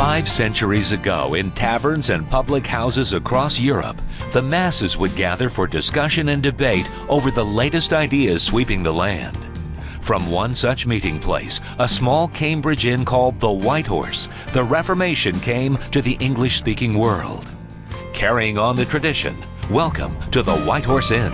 5 centuries ago, in taverns and public houses across Europe, the masses would gather for discussion and debate over the latest ideas sweeping the land. From one such meeting place, a small Cambridge inn called the White Horse, the Reformation came to the English-speaking world. Carrying on the tradition, welcome to the White Horse Inn.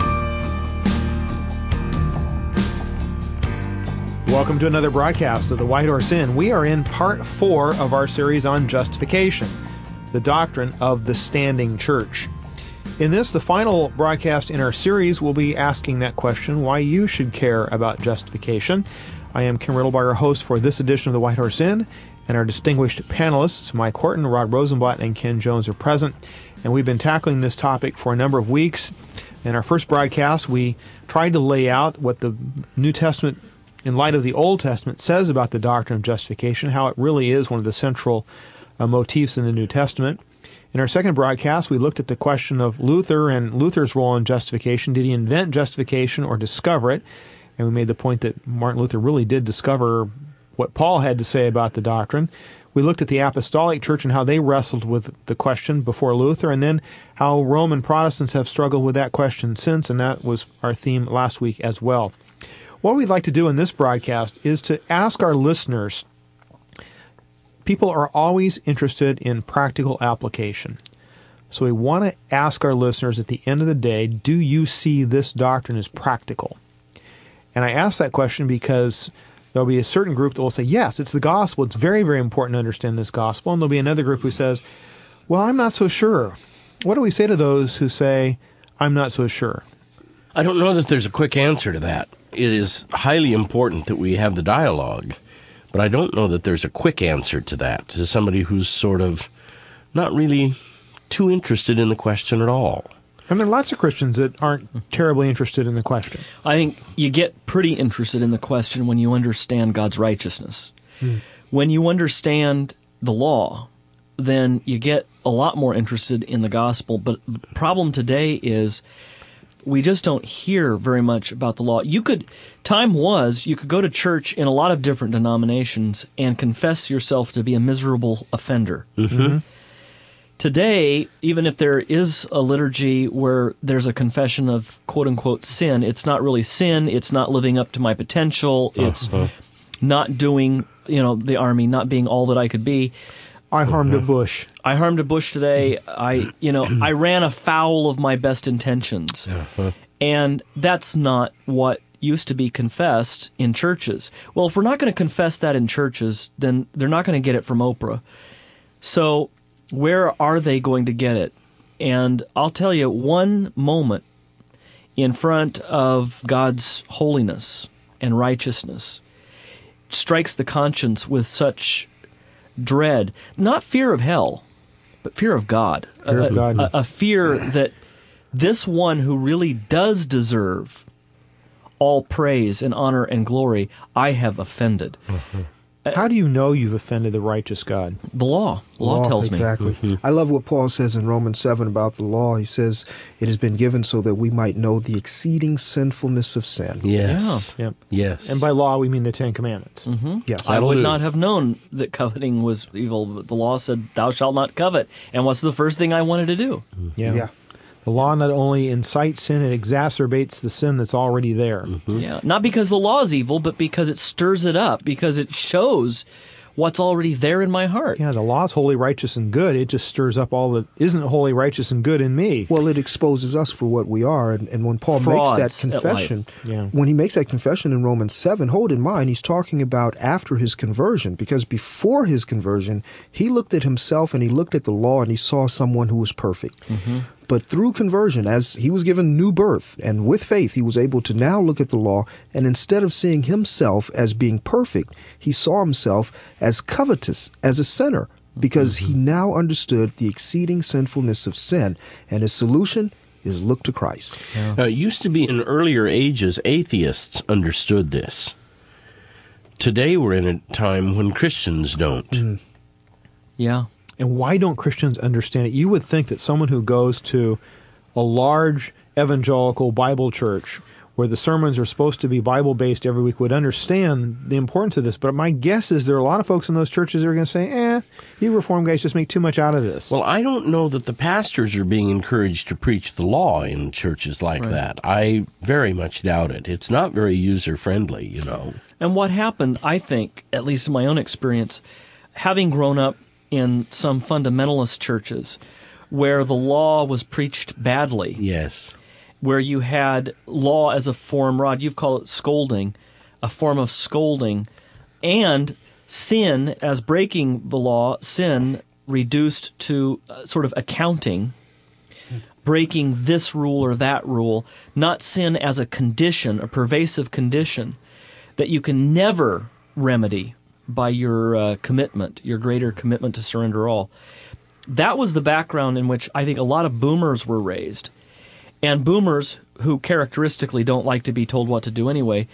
Welcome to another broadcast of the White Horse Inn. We are in part 4 of our series on justification, the doctrine of the standing church. In this, the final broadcast in our series, we'll be asking that question, why you should care about justification. I am Kim Riddlebar, your host for this edition of the White Horse Inn, and our distinguished panelists, Mike Horton, Rod Rosenblatt, and Ken Jones are present. And we've been tackling this topic for a number of weeks. In our first broadcast, we tried to lay out what the New Testament, in light of the Old Testament, says about the doctrine of justification, how it really is one of the central motifs in the New Testament. In our second broadcast, we looked at the question of Luther and Luther's role in justification. Did he invent justification or discover it? And we made the point that Martin Luther really did discover what Paul had to say about the doctrine. We looked at the Apostolic Church and how they wrestled with the question before Luther, and then how Roman Protestants have struggled with that question since, and that was our theme last week as well. What we'd like to do in this broadcast is to ask our listeners. People are always interested in practical application. So we want to ask our listeners at the end of the day, do you see this doctrine as practical? And I ask that question because there'll be a certain group that will say, yes, it's the gospel. It's very, very important to understand this gospel. And there'll be another group who says, well, I'm not so sure. What do we say to those who say, I'm not so sure? I don't know that there's a quick answer to that. It is highly important that we have the dialogue, but I don't know that there's a quick answer to that, to somebody who's sort of not really too interested in the question at all. And there are lots of Christians that aren't terribly interested in the question. I think you get pretty interested in the question when you understand God's righteousness. When you understand the law, then you get a lot more interested in the gospel. But the problem today is we just don't hear very much about the law. You could go to church in a lot of different denominations and confess yourself to be a miserable offender. Mm-hmm. Today, even if there is a liturgy where there's a confession of quote-unquote sin, it's not really sin, it's not living up to my potential, it's not doing, the army, not being all that I could be. I harmed a bush. I harmed a bush today. I ran afoul of my best intentions. And that's not what used to be confessed in churches. Well, if we're not going to confess that in churches, then they're not going to get it from Oprah. So where are they going to get it? And I'll tell you, one moment in front of God's holiness and righteousness strikes the conscience with such dread, not fear of hell, but fear of God. Fear of God. A fear that this one who really does deserve all praise and honor and glory, I have offended. How do you know you've offended the righteous God? The law. The law tells me. Exactly. I love what Paul says in Romans 7 about the law. He says, it has been given so that we might know the exceeding sinfulness of sin. Yes. Yeah. Yep. Yes. And by law, we mean the Ten Commandments. Yes. I would not have known that coveting was evil, but the law said, thou shalt not covet. And what's the first thing I wanted to do? Yeah. The law not only incites sin, it exacerbates the sin that's already there. Yeah, not because the law is evil, but because it stirs it up, because it shows what's already there in my heart. Yeah, the law is holy, righteous, and good. It just stirs up all that isn't holy, righteous, and good in me. Well, it exposes us for what we are. And when Paul Frauds makes that confession, Yeah. when he makes that confession in Romans 7, hold in mind, he's talking about after his conversion, because before his conversion, he looked at himself and he looked at the law and he saw someone who was perfect. But through conversion, as he was given new birth, and with faith, he was able to now look at the law, and instead of seeing himself as being perfect, he saw himself as covetous, as a sinner, because he now understood the exceeding sinfulness of sin, and his solution is look to Christ. It used to be in earlier ages, atheists understood this. Today we're in a time when Christians don't. Yeah. And why don't Christians understand it? You would think that someone who goes to a large evangelical Bible church where the sermons are supposed to be Bible-based every week would understand the importance of this. But my guess is there are a lot of folks in those churches that are going to say, you Reformed guys just make too much out of this. Well, I don't know that the pastors are being encouraged to preach the law in churches like that. I very much doubt it. It's not very user-friendly, you know. And what happened, I think, at least in my own experience, having grown up in some fundamentalist churches where the law was preached badly. Yes. Where you had law as a form, Rod, you've called it scolding, a form of scolding, and sin as breaking the law, sin reduced to sort of accounting, breaking this rule or that rule, not sin as a condition, a pervasive condition that you can never remedy by your commitment, your greater commitment to surrender all. That was the background in which I think a lot of boomers were raised. And boomers, who characteristically don't like to be told what to do anyway,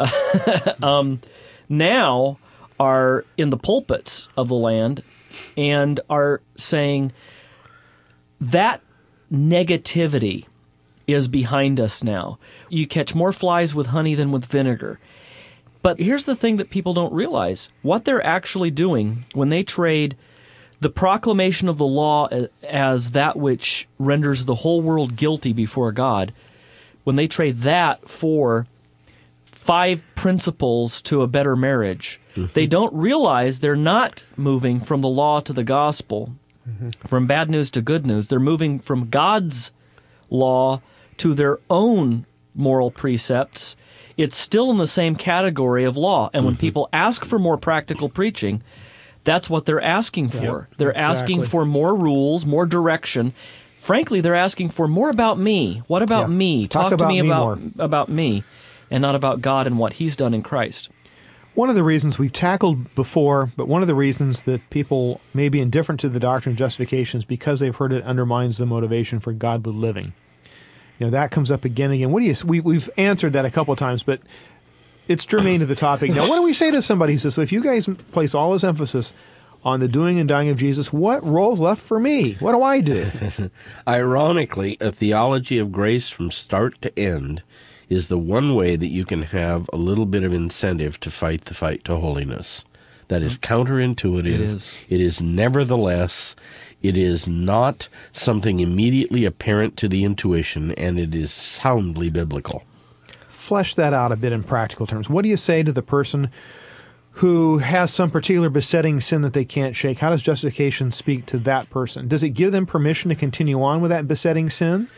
now are in the pulpits of the land and are saying that negativity is behind us now. You catch more flies with honey than with vinegar. But here's the thing that people don't realize. What they're actually doing when they trade the proclamation of the law as that which renders the whole world guilty before God, when they trade that for 5 principles to a better marriage, they don't realize they're not moving from the law to the gospel, from bad news to good news. They're moving from God's law to their own moral precepts. It's still in the same category of law. And when people ask for more practical preaching, that's what they're asking for. They're asking for more rules, more direction. Frankly, they're asking for more about me. What about me? Talk to me about me, and not about God and what He's done in Christ. One of the reasons we've tackled before, but one of the reasons that people may be indifferent to the doctrine of justification is because they've heard it undermines the motivation for godly living. That comes up again and again. We've answered that a couple of times, but it's germane to the topic. Now, what do we say to somebody who says, so if you guys place all this emphasis on the doing and dying of Jesus, what role's left for me? What do I do? Ironically, a theology of grace from start to end is the one way that you can have a little bit of incentive to fight the fight to holiness. That is counterintuitive. It is nevertheless, it is not something immediately apparent to the intuition, and it is soundly biblical. Flesh that out a bit in practical terms. What do you say to the person who has some particular besetting sin that they can't shake? How does justification speak to that person? Does it give them permission to continue on with that besetting sin?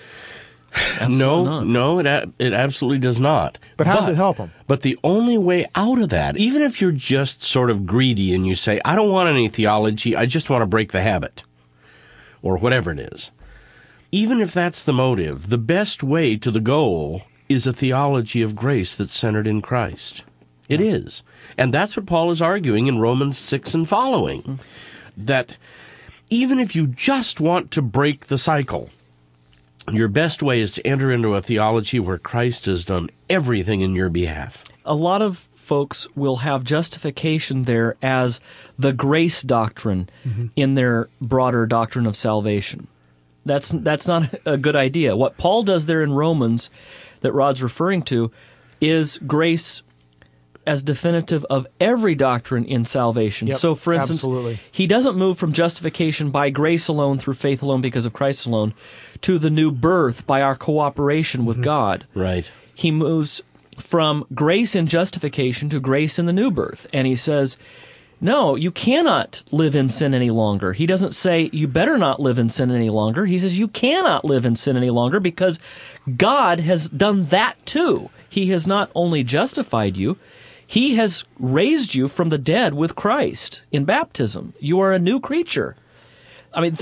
No, it absolutely does not. But how does it help them? But the only way out of that, even if you're just sort of greedy and you say, I don't want any theology, I just want to break the habit, or whatever it is, even if that's the motive, the best way to the goal is a theology of grace that's centered in Christ. It is. And that's what Paul is arguing in Romans 6 and following, that even if you just want to break the cycle, your best way is to enter into a theology where Christ has done everything in your behalf. A lot of folks will have justification there as the grace doctrine in their broader doctrine of salvation. That's not a good idea. What Paul does there in Romans that Rod's referring to is grace as definitive of every doctrine in salvation. Yep, so, for instance, absolutely. He doesn't move from justification by grace alone, through faith alone, because of Christ alone, to the new birth by our cooperation with God. Right. He moves from grace in justification to grace in the new birth. And he says, no, you cannot live in sin any longer. He doesn't say, you better not live in sin any longer. He says, you cannot live in sin any longer because God has done that too. He has not only justified you, He has raised you from the dead with Christ in baptism. You are a new creature. I mean,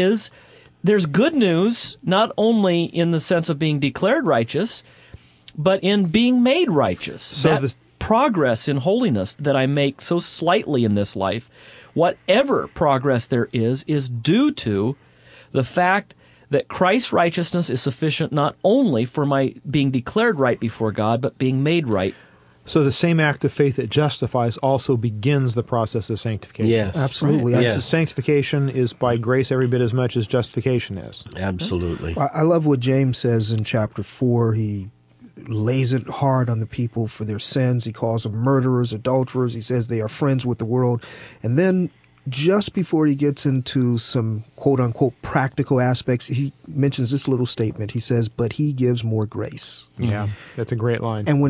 there's good news, not only in the sense of being declared righteous, but in being made righteous. So that progress in holiness that I make so slightly in this life, whatever progress there is due to the fact that Christ's righteousness is sufficient not only for my being declared right before God, but being made right. So the same act of faith that justifies also begins the process of sanctification. Yes. Absolutely. Right. Yes. Sanctification is by grace every bit as much as justification is. Absolutely. I love what James says in chapter 4. He lays it hard on the people for their sins. He calls them murderers, adulterers. He says they are friends with the world. And then just before he gets into some quote-unquote practical aspects, he mentions this little statement. He says, but he gives more grace. Yeah, that's a great line. And when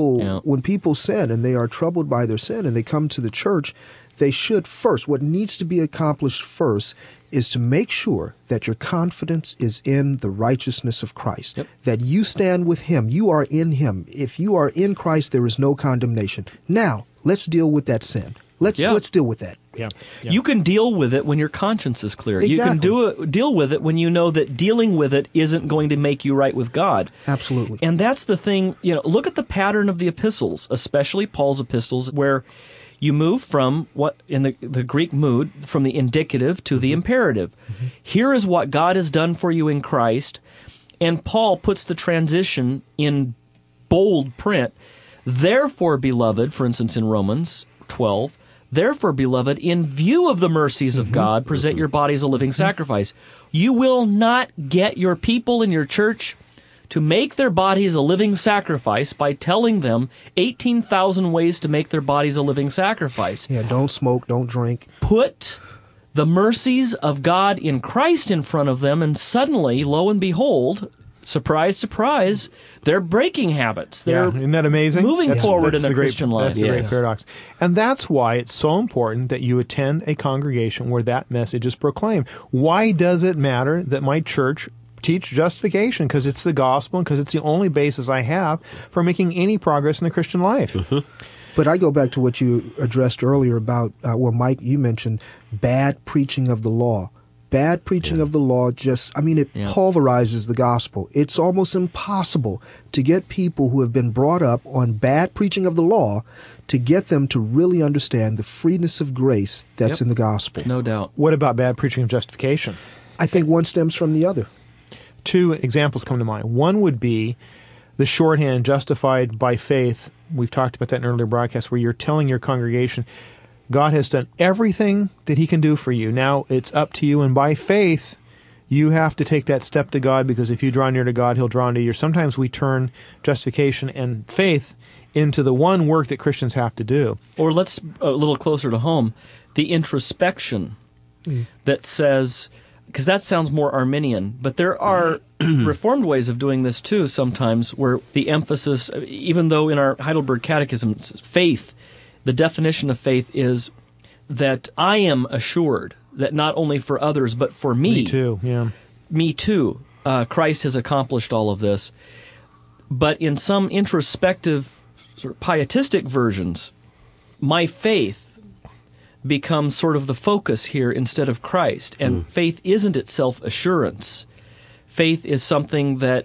people sin and they are troubled by their sin and they come to the church, they should first, what needs to be accomplished first is to make sure that your confidence is in the righteousness of Christ, that you stand with him, you are in him. If you are in Christ, there is no condemnation. Now, let's deal with that sin. Let's deal with that. Yeah. You can deal with it when your conscience is clear. Exactly. You can deal with it when you know that dealing with it isn't going to make you right with God. Absolutely. And that's the thing, look at the pattern of the epistles, especially Paul's epistles, where you move from what in the Greek mood, from the indicative to the imperative. Mm-hmm. Here is what God has done for you in Christ, and Paul puts the transition in bold print. Therefore, beloved, for instance, in Romans 12, therefore, beloved, in view of the mercies of God, present your bodies a living sacrifice. You will not get your people in your church to make their bodies a living sacrifice by telling them 18,000 ways to make their bodies a living sacrifice. Yeah, don't smoke, don't drink. Put the mercies of God in Christ in front of them, and suddenly, lo and behold, surprise, surprise, they're breaking habits. They're isn't that amazing? Moving forward in the Christian life. That's the great paradox. And that's why it's so important that you attend a congregation where that message is proclaimed. Why does it matter that my church teach justification? Because it's the gospel and because it's the only basis I have for making any progress in the Christian life. But I go back to what you addressed earlier about, Mike, you mentioned bad preaching of the law. Bad preaching of the law it pulverizes the gospel. It's almost impossible to get people who have been brought up on bad preaching of the law to get them to really understand the freeness of grace that's in the gospel. No doubt. What about bad preaching of justification? I think one stems from the other. Two examples come to mind. One would be the shorthand justified by faith. We've talked about that in earlier broadcasts, where you're telling your congregation, God has done everything that he can do for you. Now it's up to you, and by faith, you have to take that step to God, because if you draw near to God, he'll draw near you. Sometimes we turn justification and faith into the one work that Christians have to do. Or let's, a little closer to home, the introspection that says, because that sounds more Arminian, but there are Reformed ways of doing this too sometimes, where the emphasis, even though in our Heidelberg Catechism, faith, the definition of faith is that I am assured that not only for others, but for me. Me too, yeah. Me too. Christ has accomplished all of this. But in some introspective, sort of pietistic versions, my faith becomes sort of the focus here instead of Christ. And faith isn't itself assurance. Faith is something that,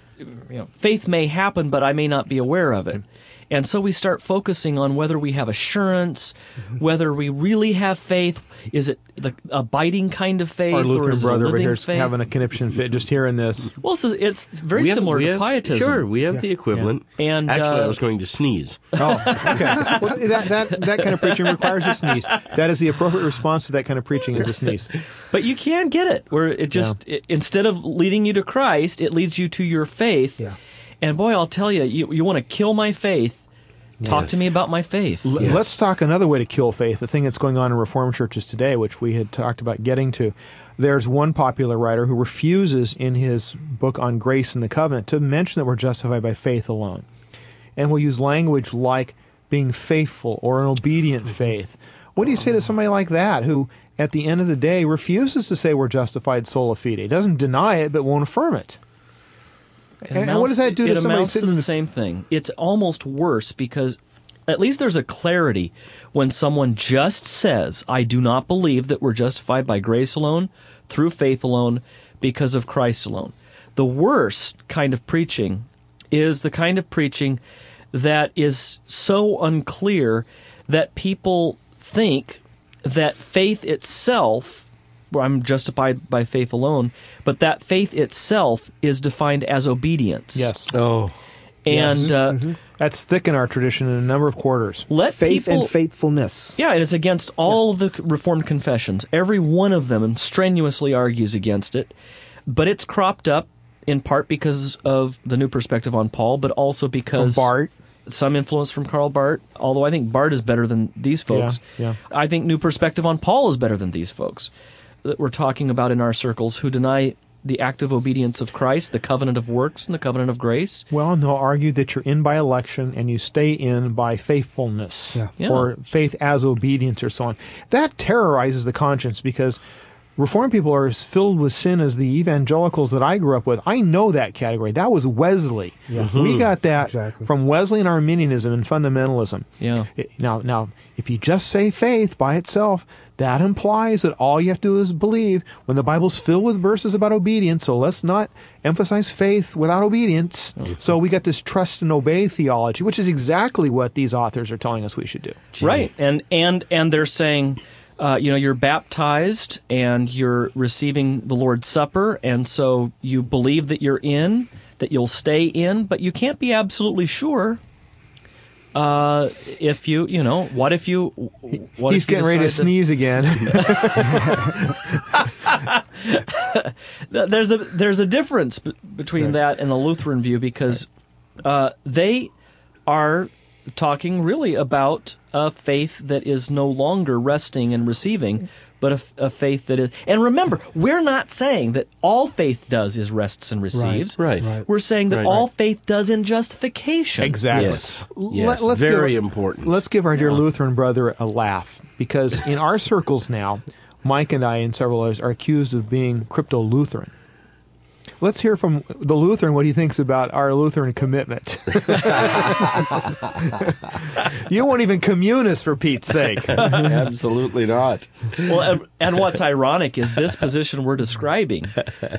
faith may happen, but I may not be aware of it. And so we start focusing on whether we have assurance, whether we really have faith. Is it the abiding kind of faith? Our Lutheran or is brother it a over living here is faith? having a conniption fit just hearing this. Well, it's very similar to pietism. Sure, we have the equivalent. Yeah. And actually, I was going to sneeze. Oh, okay. Well, that kind of preaching requires a sneeze. That is the appropriate response to that kind of preaching, is a sneeze. But you can get it, where it just, instead of leading you to Christ, it leads you to your faith. Yeah. And boy, I'll tell you, you want to kill my faith, talk to me about my faith. Let's talk another way to kill faith, the thing that's going on in Reformed churches today, which we had talked about getting to. There's one popular writer who refuses in his book on grace and the covenant to mention that we're justified by faith alone. And will use language like being faithful or an obedient faith. What do you say to somebody like that, who at the end of the day refuses to say we're justified sola fide, doesn't deny it but won't affirm it? And what does that do to somebody sitting in in the the same thing? It's almost worse, because at least there's a clarity when someone just says, I do not believe that we're justified by grace alone, through faith alone, because of Christ alone. The worst kind of preaching is the kind of preaching that is so unclear that people think that faith itself, where I'm justified by faith alone, but that faith itself is defined as obedience. Yes. Oh. And that's thick in our tradition in a number of quarters. let Faith people, and faithfulness. Yeah, and it's against all of the Reformed confessions. Every one of them strenuously argues against it, but it's cropped up in part because of the new perspective on Paul, but also because From Barth. some influence from Karl Barth, although I think Barth is better than these folks. Yeah. I think new perspective on Paul is better than these folks that we're talking about in our circles who deny the active obedience of Christ, the covenant of works, and the covenant of grace. Well, and they'll argue that you're in by election and you stay in by faithfulness Yeah. or faith as obedience or so on. That terrorizes the conscience because Reformed people are as filled with sin as the evangelicals that I grew up with. I know that category. That was Wesley. Yeah. We got that Exactly. from Wesleyan Arminianism and fundamentalism. Yeah. Now, if you just say faith by itself, that implies that all you have to do is believe when the Bible's filled with verses about obedience, so let's not emphasize faith without obedience. So we got this trust and obey theology, which is exactly what these authors are telling us we should do. Right. And they're saying, you're baptized and you're receiving the Lord's Supper, and so you believe that you're in, that you'll stay in, but you can't be absolutely sure. If you, what if you? What He's if you getting ready to decide sneeze again. There's a difference between that and the Lutheran view because they are talking really about a faith that is no longer resting and receiving, but a faith that is. And remember, we're not saying that all faith does is rests and receives. Right. We're saying that all faith does in justification. Exactly. Yes. Let's Yes. Very important. Let's give our dear Lutheran brother a laugh, because in our circles now, Mike and I and several others are accused of being crypto-Lutheran. Let's hear from the Lutheran what he thinks about our Lutheran commitment. You won't even commune us, for Pete's sake. Absolutely not. Well, and what's ironic is this position we're describing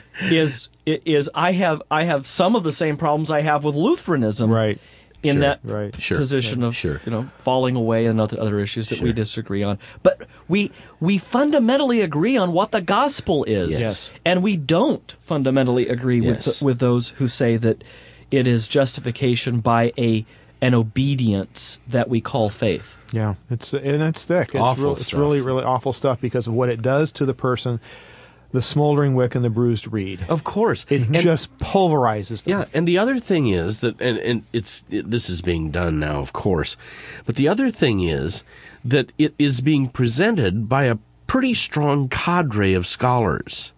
is I have some of the same problems I have with Lutheranism, Right. In Sure, that right. Sure. position of Sure. falling away and other issues that we disagree on. But we fundamentally agree on what the gospel is, Yes. and we don't fundamentally agree Yes. with those who say that it is justification by an obedience that we call faith. Yeah, it's thick. It's Awful it's stuff. really, really awful stuff because of what it does to the person, the smoldering wick and the bruised reed. Of course. It just pulverizes them. Yeah, and the other thing is that, and this is being done now, of course, but the other thing is that it is being presented by a pretty strong cadre of scholars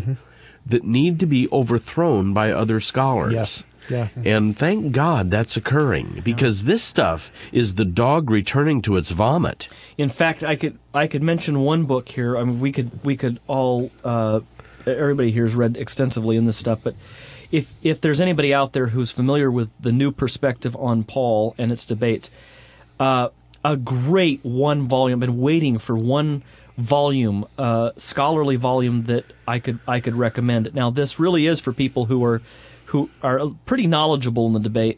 that need to be overthrown by other scholars. Yes. Yeah. And thank God that's occurring, because this stuff is the dog returning to its vomit. In fact, I could mention one book here. I mean, we could all everybody here has read extensively in this stuff, but if there's anybody out there who's familiar with the new perspective on Paul and its debates, a great one volume. Been waiting for one volume, scholarly volume that I could recommend. Now, this really is for people who are pretty knowledgeable in the debate,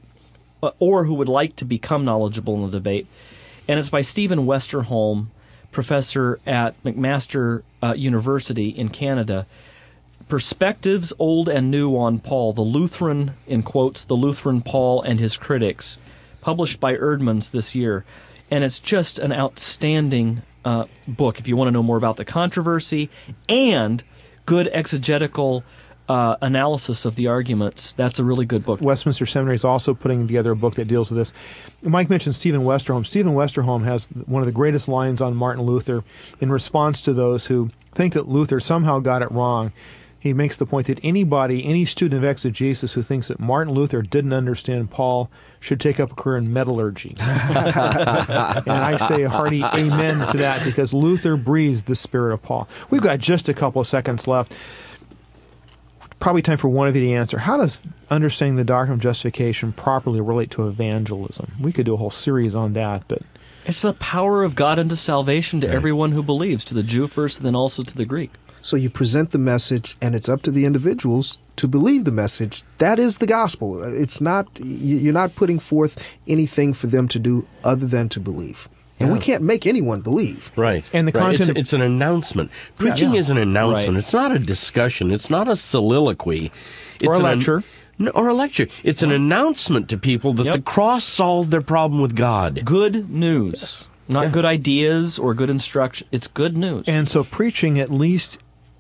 or who would like to become knowledgeable in the debate. And it's by Stephen Westerholm, professor at McMaster University in Canada. Perspectives Old and New on Paul, the Lutheran, in quotes, the Lutheran Paul and His Critics, published by Erdman's this year. And it's just an outstanding book if you want to know more about the controversy and good exegetical analysis of the arguments. That's a really good book. Westminster Seminary is also putting together a book that deals with this. Mike mentioned Stephen Westerholm. Stephen Westerholm has one of the greatest lines on Martin Luther in response to those who think that Luther somehow got it wrong. He makes the point that any student of exegesis who thinks that Martin Luther didn't understand Paul should take up a career in metallurgy. And I say a hearty amen to that, because Luther breathes the spirit of Paul. We've got just a couple of seconds left. Probably time for one of you to answer. How does understanding the doctrine of justification properly relate to evangelism? We could do a whole series on that, but It's the power of God unto salvation to everyone who believes, to the Jew first and then also to the Greek. So you present the message, and it's up to the individuals to believe the message. That is the gospel. It's not, you're not putting forth anything for them to do other than to believe. And we can't make anyone believe. Right. And the content- It's an announcement. Preaching is an announcement. Right. It's not a discussion. It's not a soliloquy. It's Or a lecture. Or a lecture. It's an announcement to people that the cross solved their problem with God. Good news. Not good ideas or good instruction. It's good news. And so preaching, at least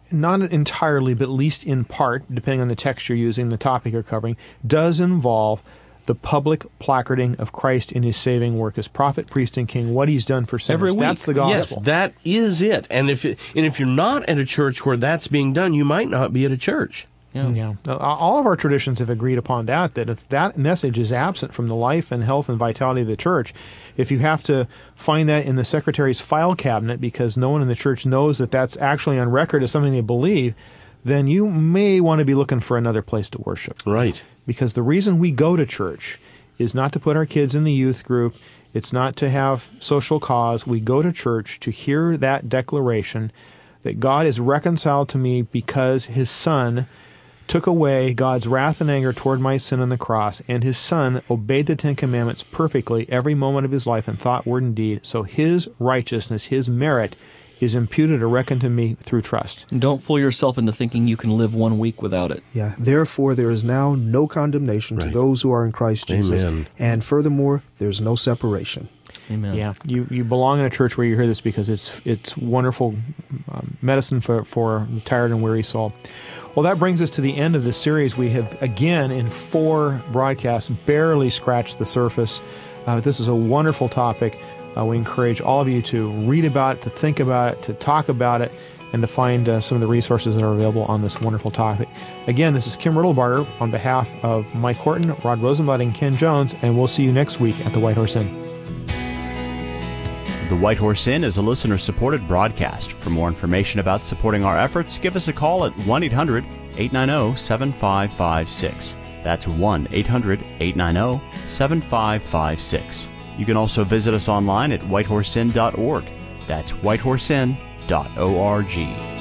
not entirely, but at least in part, depending on the text you're using, the topic you're covering, does involve the public placarding of Christ in his saving work as prophet, priest, and king, what he's done for sinners. Every week. That's the gospel. Yes, that is it. And if you're not at a church where that's being done, you might not be at a church. Yeah. All of our traditions have agreed upon that if that message is absent from the life and health and vitality of the church, if you have to find that in the secretary's file cabinet because no one in the church knows that that's actually on record as something they believe, then you may want to be looking for another place to worship. Right. Because the reason we go to church is not to put our kids in the youth group. It's not to have social cause. We go to church to hear that declaration that God is reconciled to me because his Son took away God's wrath and anger toward my sin on the cross, and his Son obeyed the Ten Commandments perfectly every moment of his life in thought, word, and deed. So his righteousness, his merit, is imputed or reckoned to me through trust. And don't fool yourself into thinking you can live 1 week without it. Yeah. Therefore, there is now no condemnation to those who are in Christ Jesus. Amen. And furthermore, there's no separation. Amen. Yeah, you belong in a church where you hear this because it's wonderful medicine for the tired and weary soul. Well, that brings us to the end of this series. We have, again, in 4 broadcasts, barely scratched the surface. This is a wonderful topic. We encourage all of you to read about it, to think about it, to talk about it, and to find some of the resources that are available on this wonderful topic. Again, this is Kim Riddlebarger on behalf of Mike Horton, Rod Rosenblatt, and Ken Jones, and we'll see you next week at the White Horse Inn. The White Horse Inn is a listener-supported broadcast. For more information about supporting our efforts, give us a call at 1-800-890-7556. That's 1-800-890-7556. You can also visit us online at whitehorseinn.org. That's whitehorseinn.org.